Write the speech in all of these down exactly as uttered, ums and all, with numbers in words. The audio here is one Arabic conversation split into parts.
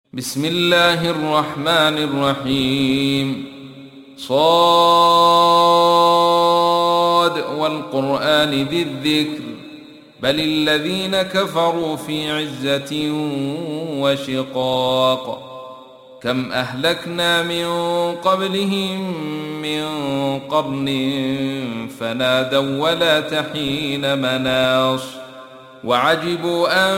بسم الله الرحمن الرحيم. صاد والقرآن ذي الذكر بل الذين كفروا في عزة وشقاق. كم أهلكنا من قبلهم من قرن فنادوا ولا تحين مناص وعجبوا أن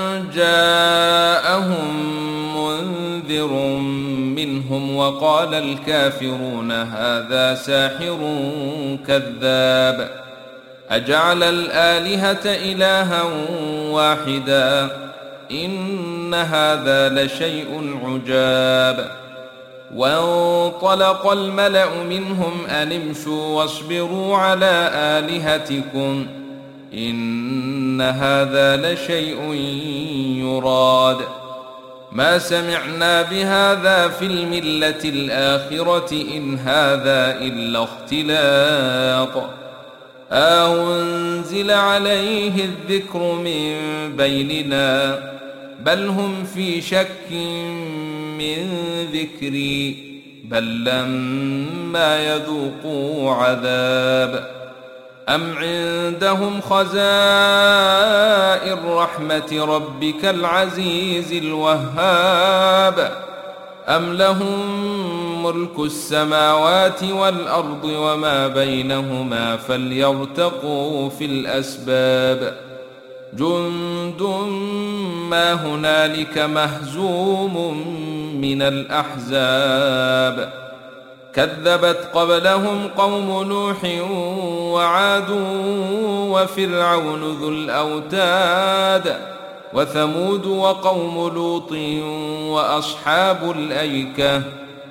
جاءهم منذر منهم وقال الكافرون هذا ساحر كذاب أجعل الآلهة إلها واحدا إن هذا لشيء عجاب. وانطلق الملأ منهم أن امشوا واصبروا على آلهتكم إن هذا لشيء يراد ما سمعنا بهذا في الملة الآخرة إن هذا إلا اختلاق أنزل عليه الذكر من بيننا بل هم في شك من ذكري بل لما يذوقوا عذاب أم عندهم خزائن رحمة ربك العزيز الوهاب أم لهم ملك السماوات والأرض وما بينهما فليرتقوا في الأسباب جند ما هنالك مهزوم من الأحزاب كذبت قبلهم قوم نوح وعاد وفرعون ذو الأوتاد وثمود وقوم لوط وأصحاب الأيكة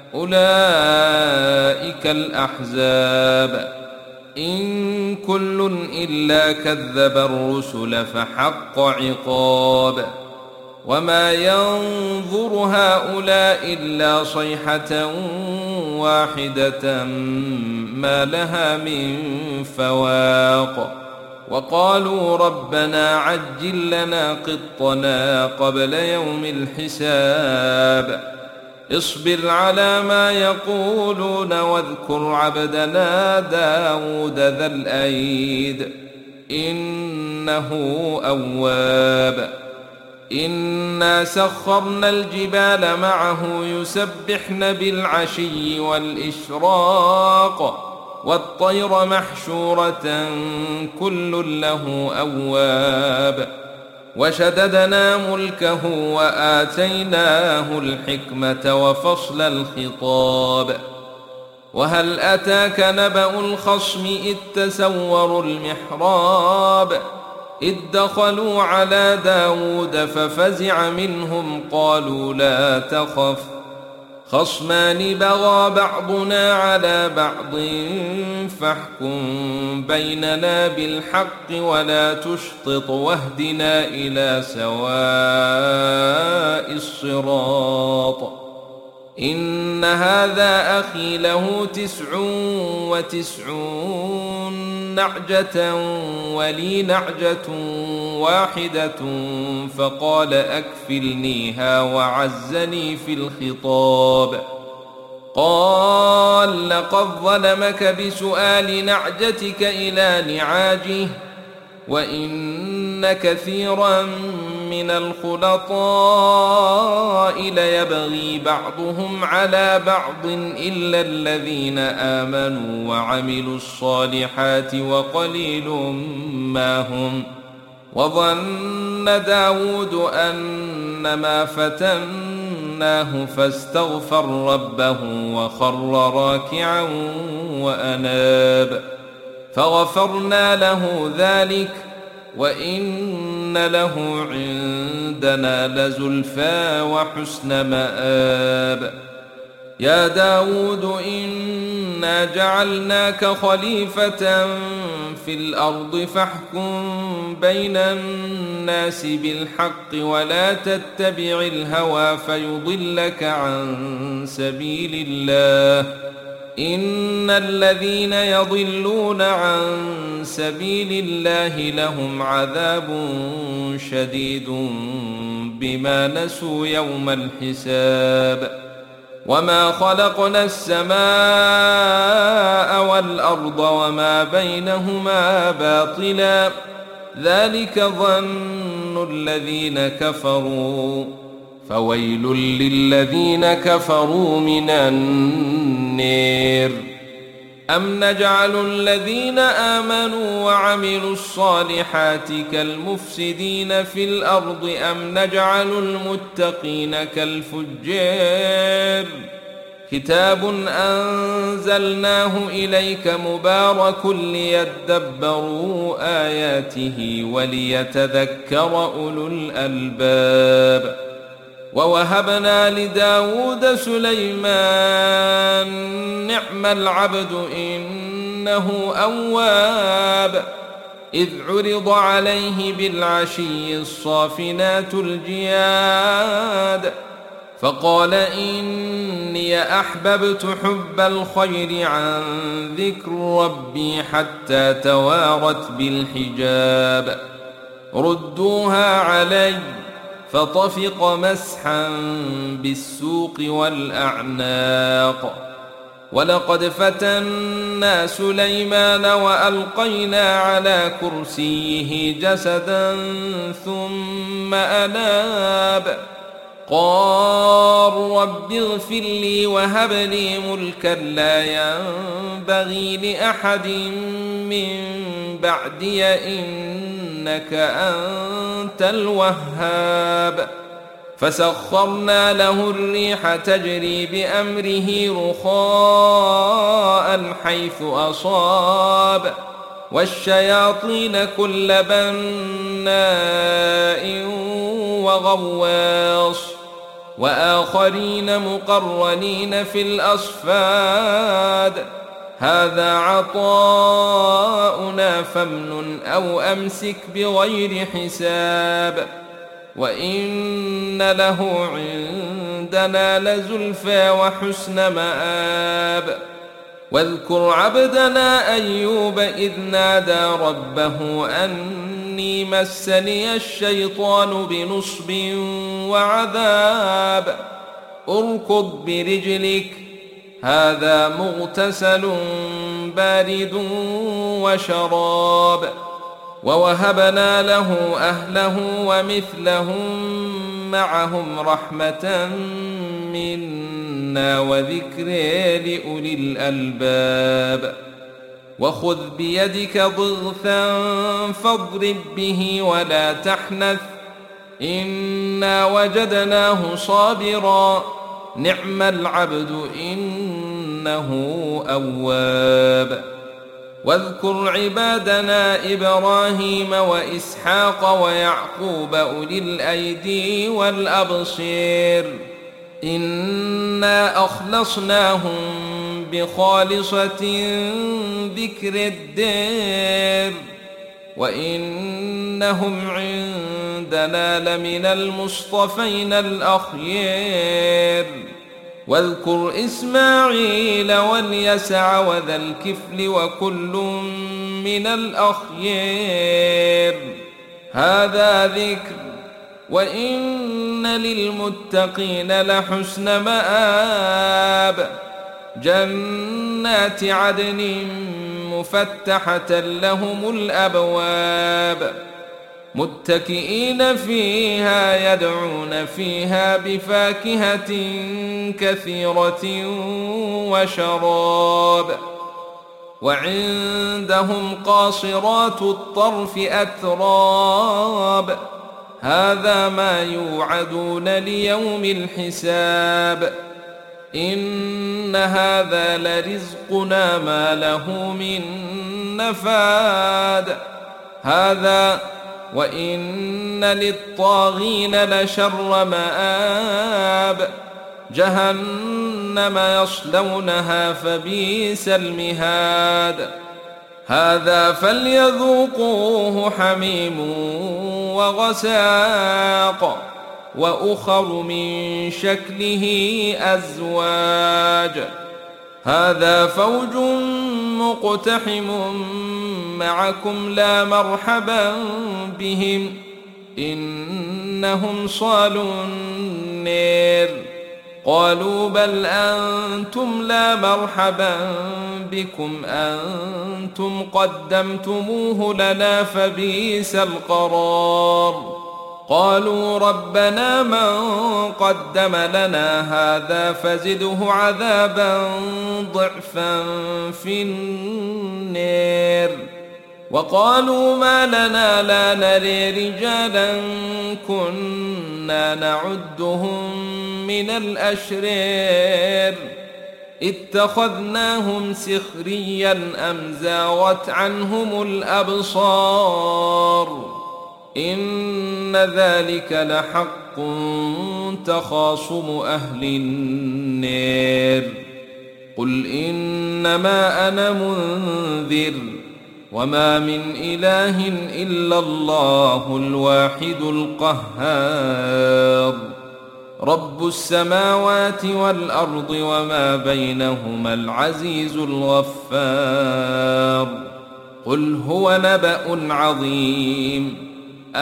أولئك الأحزاب إن كل إلا كذب الرسل فحق عقاب وما ينظر هؤلاء إلا صيحة واحدة ما لها من فواق وقالوا ربنا عجل لنا قطنا قبل يوم الحساب اصبر على ما يقولون واذكر عبدنا داود ذا الأيد إنه أواب إنا سخرنا الجبال معه يسبحن بالعشي والإشراق والطير محشورة كل له أواب وشددنا ملكه وآتيناه الحكمة وفصل الخطاب وهل أتاك نبأ الخصم إذ تسوروا المحراب إذ دخلوا على داود ففزع منهم قالوا لا تخف خصمان بغى بعضنا على بعض فاحكم بيننا بالحق ولا تشطط واهدنا إلى سواء الصراط إن هذا أخي له تسع وتسعون نعجة ولي نعجة واحدة فقال أكفلنيها وعزني في الخطاب قال لقد ظلمك بسؤال نعجتك إلى نعاجه وإن كثيرا من الخلطاء ليبغي بعضهم على بعض إلا الذين آمنوا وعملوا الصالحات وقليل ما هم وظن داود أنما فتناه فاستغفر ربه وخر راكعا وأناب فغفرنا له ذلك وإن له عندنا لزلفى وحسن مآب يا داود إنا جعلناك خليفة في الأرض فاحكم بين الناس بالحق ولا تتبع الهوى فيضلك عن سبيل الله إن الذين يضلون عن سبيل الله لهم عذاب شديد بما نسوا يوم الحساب وما خلقنا السماء والأرض وما بينهما باطلا ذلك ظن الذين كفروا فويل للذين كفروا من النار أم نجعل الذين آمنوا وعملوا الصالحات كالمفسدين في الأرض أم نجعل المتقين كالفجار كتاب أنزلناه إليك مبارك ليدبروا آياته وليتذكر أولو الألباب ووهبنا لداود سليمان نعم العبد إنه أواب إذ عرض عليه بالعشي الصافنات الجياد فقال إني أحببت حب الخير عن ذكر ربي حتى توارت بالحجاب ردوها علي فطفق مسحا بالسوق والأعناق ولقد فتنا سليمان وألقينا على كرسيه جسدا ثم أناب قال رب اغفر لي وهب لي ملكا لا ينبغي لأحد من بعدي إنك أنت الوهاب فسخرنا له الريح تجري بأمره رخاء حيث أصاب والشياطين كل بناء وغواص وآخرين مقرنين في الأصفاد هذا عطاؤنا فامنن أو أمسك بغير حساب وإن له عندنا لزلفى وحسن مآب واذكر عبدنا أيوب إذ نادى ربه أني مسني الشيطان بنصب وعذاب اركض برجلك هذا مغتسل بارد وشراب ووهبنا له أهله ومثلهم معهم رحمة منا وذكر لأولي الألباب وخذ بيدك ضغثا فاضرب به ولا تحنث إنا وجدناه صابرا نعم العبد إنه أواب واذكر عبادنا إبراهيم وإسحاق ويعقوب أولي الأيدي والأبصير إنا أخلصناهم بخالصة ذكر الدار وإنهم عندنا لمن المصطفين الأخيار واذكر إسماعيل واليسع وذا الكفل وكل من الأخيار هذا ذكر وإن للمتقين لحسن مآب جنات عدن مفتحة لهم الأبواب متكئين فيها يدعون فيها بفاكهة كثيرة وشراب وعندهم قاصرات الطرف أتراب هذا ما يوعدون ليوم الحساب إن هذا لرزقنا ما له من نفاد هذا وإن للطاغين لشر مآب جهنم يصلونها فبئس المهاد هذا فليذوقوه حميم وغساق وأخر من شكله أزواج هذا فوج مقتحم معكم لا مرحبا بهم إنهم صالوا النير. قالوا بل أنتم لا مرحبا بكم أنتم قدمتموه لنا فبئس القرار. قالوا ربنا من قدم لنا هذا فزده عذابا ضعفا في النار. وقالوا ما لنا لا نري رجالا كنا نعدهم من الأشرار اتخذناهم سخريا أم زاغت عنهم الأبصار إن ذلك لحق تخاصم أهل النار. قل إنما أنا منذر وما من إله إلا الله الواحد القهار رب السماوات والأرض وما بينهما العزيز الغفار. قل هو نبأ عظيم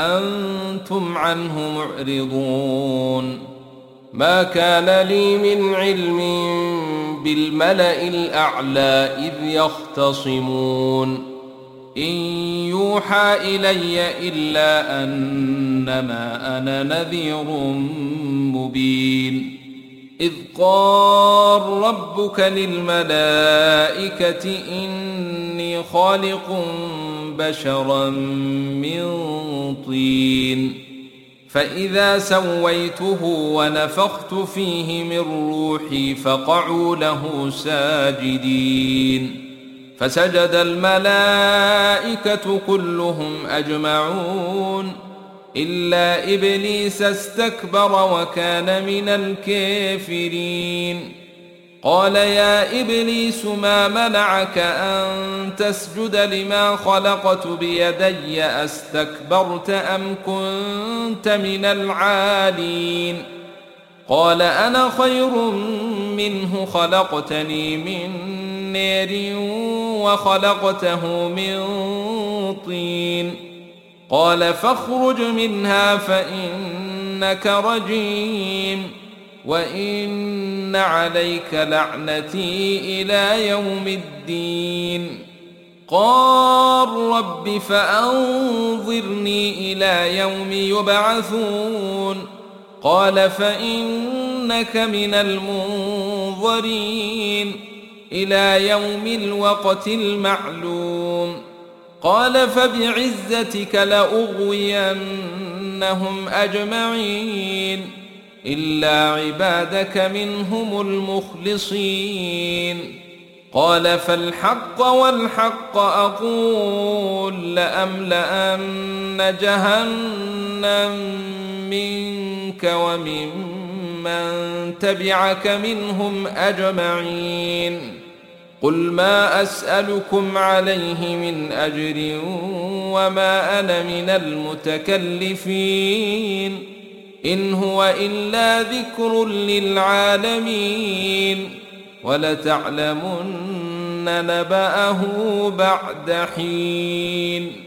أنتم عنه معرضون. ما كان لي من علم بالملأ الأعلى إذ يختصمون إن يوحى إلي إلا أنما أنا نذير مبين. إذ قال ربك للملائكة إني خالق بشرا من طين فإذا سويته ونفخت فيه من روحي فقعوا له ساجدين. فسجد الملائكة كلهم أجمعون إلا إبليس استكبر وكان من الكافرين. قال يا إبليس ما منعك أن تسجد لما خلقت بيدي أستكبرت أم كنت من العالين؟ قال أنا خير منه خلقتني من نار وخلقته من طين. قال فاخرج منها فإنك رجيم وإن عليك لعنتي إلى يوم الدين. قال رب فأنظرني إلى يوم يبعثون. قال فإنك من المنظرين إلى يوم الوقت المعلوم. قال فبعزتك لأغوينهم أجمعين إلا عبادك منهم المخلصين. قال فالحق والحق أقول لأملأن جهنم منك ومن من تبعك منهم أجمعين. قل ما أسألكم عليه من أجر وما أنا من المتكلفين إن هو إلا ذكر للعالمين ولتعلمن نبأه بعد حين.